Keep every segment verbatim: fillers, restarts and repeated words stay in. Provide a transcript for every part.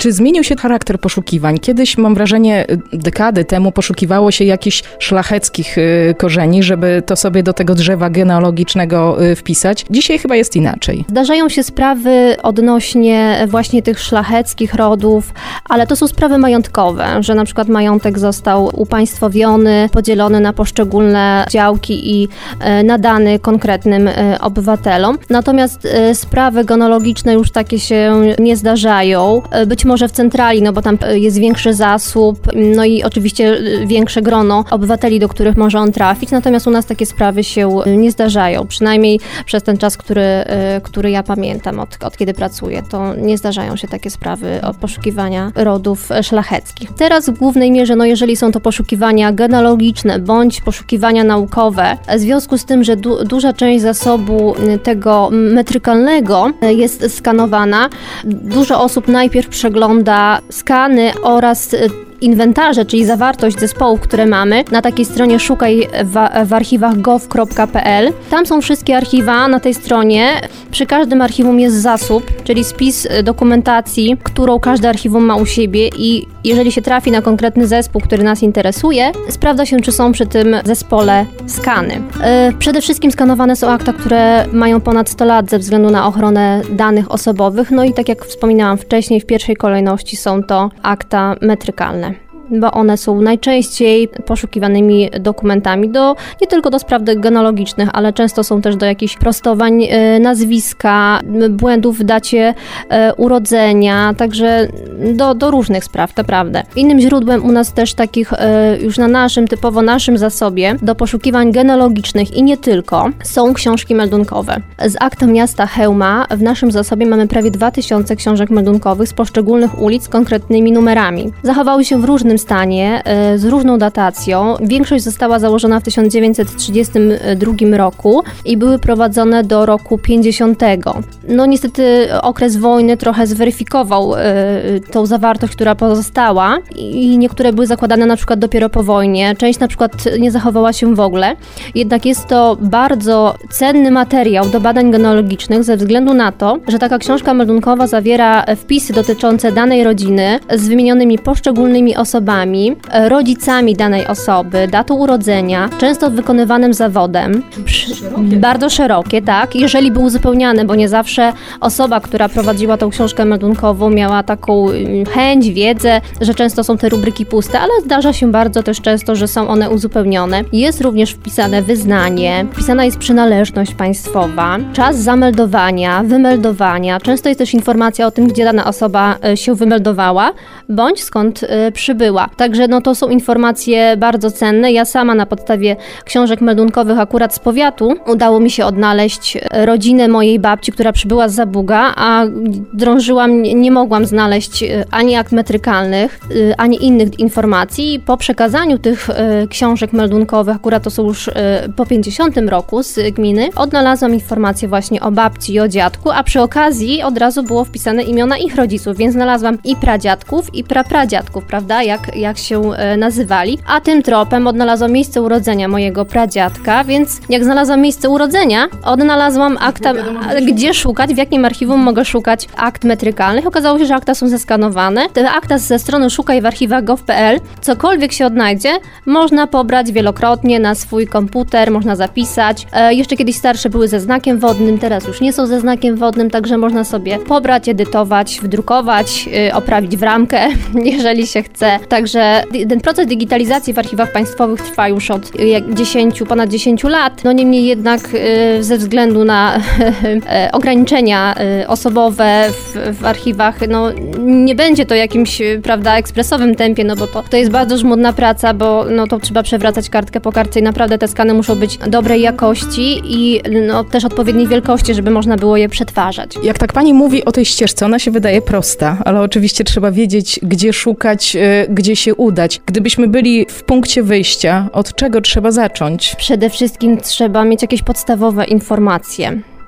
Czy zmienił się charakter poszukiwań? Kiedyś, mam wrażenie, dekady temu poszukiwało się jakichś szlacheckich korzeni, żeby to sobie do tego drzewa genealogicznego wpisać. Dzisiaj chyba jest inaczej. Zdarzają się sprawy odnośnie właśnie tych szlacheckich rodów, ale to są sprawy majątkowe, że na przykład majątek został upaństwowiony, podzielony na poszczególne działki i nadany konkretnym obywatelom. Natomiast sprawy genealogiczne już takie się nie zdarzają. Być może w centrali, no bo tam jest większy zasób, no i oczywiście większe grono obywateli, do których może on trafić. Natomiast u nas takie sprawy się nie zdarzają. Przynajmniej przez ten czas, który, który ja pamiętam, od, od kiedy pracuję, to nie zdarzają się takie sprawy od poszukiwania rodów szlacheckich. Teraz w głównej mierze, no jeżeli są to poszukiwania genealogiczne bądź poszukiwania naukowe, w związku z tym, że du- duża część zasobu tego metrykalnego jest skanowana, dużo osób najpierw przegląda skany oraz inwentarze, czyli zawartość zespołów, które mamy, na takiej stronie szukaj w, w archiwach gov kropka p l. Tam są wszystkie archiwa na tej stronie. Przy każdym archiwum jest zasób, czyli spis dokumentacji, którą każde archiwum ma u siebie i jeżeli się trafi na konkretny zespół, który nas interesuje, sprawdza się, czy są przy tym zespole skany. Yy, przede wszystkim skanowane są akta, które mają ponad sto lat ze względu na ochronę danych osobowych, no i tak jak wspominałam wcześniej, w pierwszej kolejności są to akta metrykalne, bo one są najczęściej poszukiwanymi dokumentami do, nie tylko do spraw genealogicznych, ale często są też do jakichś prostowań e, nazwiska, błędów w dacie e, urodzenia, także do, do różnych spraw, naprawdę. Innym źródłem u nas też takich e, już na naszym, typowo naszym zasobie do poszukiwań genealogicznych i nie tylko, są książki meldunkowe. Z akta miasta Chełma w naszym zasobie mamy prawie dwa tysiące książek meldunkowych z poszczególnych ulic z konkretnymi numerami. Zachowały się w różnym stanie, z różną datacją. Większość została założona w tysiąc dziewięćset trzydziestym drugim roku i były prowadzone do roku pięćdziesiątego. No niestety okres wojny trochę zweryfikował y, tą zawartość, która pozostała i niektóre były zakładane na przykład dopiero po wojnie. Część na przykład nie zachowała się w ogóle. Jednak jest to bardzo cenny materiał do badań genealogicznych ze względu na to, że taka książka meldunkowa zawiera wpisy dotyczące danej rodziny z wymienionymi poszczególnymi osobami, rodzicami danej osoby, datą urodzenia, często wykonywanym zawodem. Szerokie. Bardzo szerokie, tak. Jeżeli był uzupełniany, bo nie zawsze osoba, która prowadziła tą książkę meldunkową, miała taką chęć, wiedzę, że często są te rubryki puste, ale zdarza się bardzo też często, że są one uzupełnione. Jest również wpisane wyznanie, wpisana jest przynależność państwowa, czas zameldowania, wymeldowania. Często jest też informacja o tym, gdzie dana osoba się wymeldowała, bądź skąd przybyła. Także no to są informacje bardzo cenne. Ja sama na podstawie książek meldunkowych akurat z powiatu udało mi się odnaleźć rodzinę mojej babci, która przybyła z Zabuga, a drążyłam, nie mogłam znaleźć ani akt metrykalnych, ani innych informacji. Po przekazaniu tych książek meldunkowych, akurat to są już po pięćdziesiątym roku z gminy, odnalazłam informacje właśnie o babci i o dziadku, a przy okazji od razu było wpisane imiona ich rodziców, więc znalazłam i pradziadków, i prapradziadków, prawda, jak, jak się nazywali. A tym tropem odnalazłam miejsce urodzenia mojego pradziadka, więc jak znalazłam miejsce urodzenia, odnalazłam akta, gdzie szukać, w jakim archiwum mogę szukać akt metrykalnych. Okazało się, że akta są zeskanowane. Te akta ze strony szukaj w archiwach gov kropka p l, cokolwiek się odnajdzie, można pobrać wielokrotnie na swój komputer, można zapisać. E, jeszcze kiedyś starsze były ze znakiem wodnym, teraz już nie są ze znakiem wodnym, także można sobie pobrać, edytować, wydrukować, e, oprawić w ramkę, jeżeli się chce. Także ten proces digitalizacji w archiwach państwowych trwa już od dziesięciu, ponad dziesięciu lat. No niemniej jednak e, ze względu na e, ograniczenia e, osobowe w, w archiwach, no nie będzie to jakimś, prawda, ekspresowym tempie, no bo to, to jest bardzo żmudna praca, bo no to trzeba przewracać kartkę po kartce i naprawdę te skany muszą być dobrej jakości i no, też odpowiedniej wielkości, żeby można było je przetwarzać. Jak tak pani mówi o tej ścieżce, ona się wydaje prosta, ale oczywiście trzeba wiedzieć, gdzie szukać, gdzie się udać. Gdybyśmy byli w punkcie wyjścia, od czego trzeba zacząć? Przede wszystkim trzeba mieć jakieś podstawowe informacje.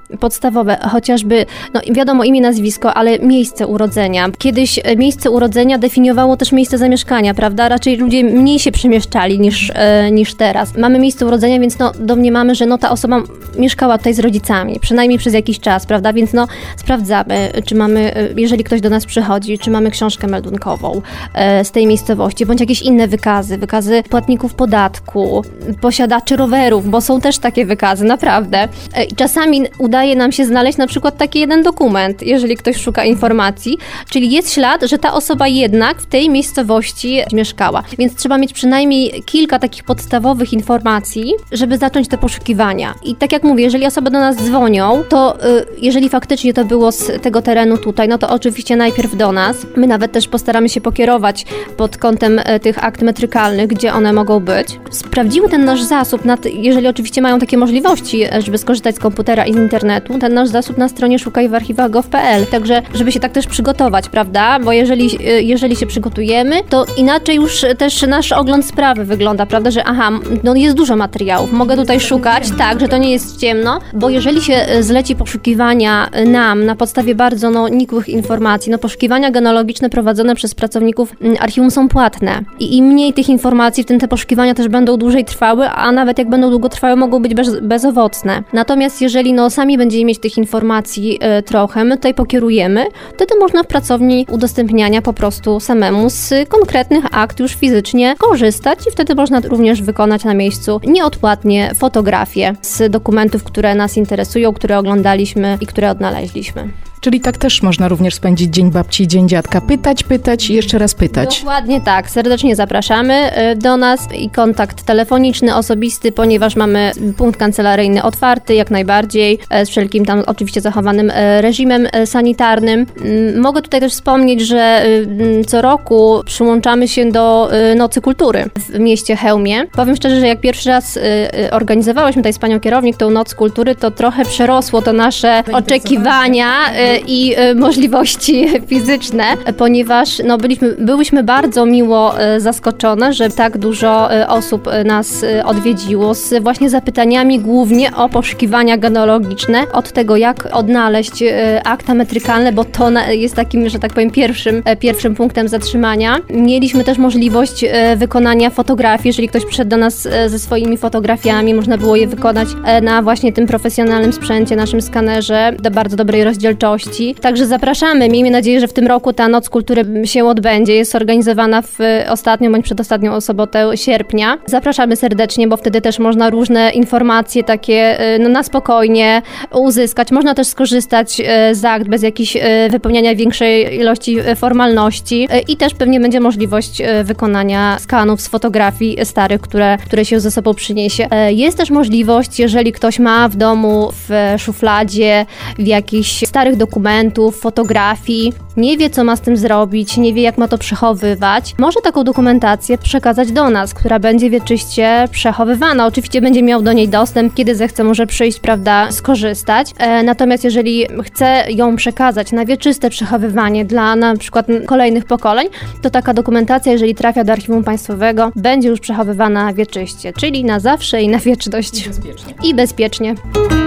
podstawowe, chociażby, no wiadomo, imię, nazwisko, ale miejsce urodzenia. Kiedyś miejsce urodzenia definiowało też miejsce zamieszkania, prawda? Raczej ludzie mniej się przemieszczali niż, e, niż teraz. Mamy miejsce urodzenia, więc no domniemamy, że no ta osoba mieszkała tutaj z rodzicami, przynajmniej przez jakiś czas, prawda? Więc no sprawdzamy, czy mamy, jeżeli ktoś do nas przychodzi, czy mamy książkę meldunkową e, z tej miejscowości, bądź jakieś inne wykazy, wykazy płatników podatku, posiadaczy rowerów, bo są też takie wykazy, naprawdę. E, czasami udaje nam się znaleźć na przykład taki jeden dokument, jeżeli ktoś szuka informacji, czyli jest ślad, że ta osoba jednak w tej miejscowości mieszkała. Więc trzeba mieć przynajmniej kilka takich podstawowych informacji, żeby zacząć te poszukiwania. I tak jak mówię, jeżeli osoby do nas dzwonią, to y, jeżeli faktycznie to było z tego terenu tutaj, no to oczywiście najpierw do nas. My nawet też postaramy się pokierować pod kątem y, tych akt metrykalnych, gdzie one mogą być. Sprawdziły ten nasz zasób, nad, jeżeli oczywiście mają takie możliwości, żeby skorzystać z komputera i z internetu, ten nasz zasób na stronie szukaj w archiwach gov kropka p l. Także, żeby się tak też przygotować, prawda? Bo jeżeli, y, jeżeli się przygotujemy, to inaczej już też nasz ogląd sprawy wygląda, prawda? Że aha, no jest dużo materiałów, mogę tutaj szukać, tak, że to nie jest ciemno, bo jeżeli się zleci poszukiwania nam na podstawie bardzo no, nikłych informacji, no poszukiwania genealogiczne prowadzone przez pracowników archiwum są płatne i im mniej tych informacji, w tym te poszukiwania też będą dłużej trwały, a nawet jak będą długo trwały, mogą być bez, bezowocne. Natomiast jeżeli no sami będziemy mieć tych informacji y, trochę, my tutaj pokierujemy, wtedy można w pracowni udostępniania po prostu samemu z konkretnych akt już fizycznie korzystać i wtedy można również wykonać na miejscu nieodpłatnie fotografie z dokumentów, które nas interesują, które oglądaliśmy i które odnaleźliśmy. Czyli tak też można również spędzić Dzień Babci i Dzień Dziadka. Pytać, pytać i jeszcze raz pytać. Dokładnie tak. Serdecznie zapraszamy do nas i kontakt telefoniczny, osobisty, ponieważ mamy punkt kancelaryjny otwarty jak najbardziej, z wszelkim tam oczywiście zachowanym reżimem sanitarnym. Mogę tutaj też wspomnieć, że co roku przyłączamy się do Nocy Kultury w mieście Chełmie. Powiem szczerze, że jak pierwszy raz organizowałyśmy tutaj z panią kierownik tą Noc Kultury, to trochę przerosło to nasze oczekiwania i możliwości fizyczne, ponieważ no, byliśmy, byłyśmy bardzo miło zaskoczone, że tak dużo osób nas odwiedziło z właśnie zapytaniami głównie o poszukiwania genealogiczne, od tego jak odnaleźć akta metrykalne, bo to jest takim, że tak powiem, pierwszym, pierwszym punktem zatrzymania. Mieliśmy też możliwość wykonania fotografii, jeżeli ktoś przyszedł do nas ze swoimi fotografiami, można było je wykonać na właśnie tym profesjonalnym sprzęcie, naszym skanerze, do bardzo dobrej rozdzielczości. Także zapraszamy. Miejmy nadzieję, że w tym roku ta Noc Kultury się odbędzie. Jest organizowana w ostatnią bądź przedostatnią sobotę sierpnia. Zapraszamy serdecznie, bo wtedy też można różne informacje takie no, na spokojnie uzyskać. Można też skorzystać z akt bez jakiejś wypełniania większej ilości formalności i też pewnie będzie możliwość wykonania skanów z fotografii starych, które, które się ze sobą przyniesie. Jest też możliwość, jeżeli ktoś ma w domu w szufladzie w jakichś starych dokumentów, fotografii, nie wie, co ma z tym zrobić, nie wie, jak ma to przechowywać, może taką dokumentację przekazać do nas, która będzie wieczyście przechowywana. Oczywiście będzie miał do niej dostęp, kiedy zechce, może przyjść, prawda, skorzystać. E, natomiast jeżeli chce ją przekazać na wieczyste przechowywanie dla na przykład kolejnych pokoleń, to taka dokumentacja, jeżeli trafia do Archiwum Państwowego, będzie już przechowywana wieczyście, czyli na zawsze i na wieczność. I bezpiecznie. I bezpiecznie.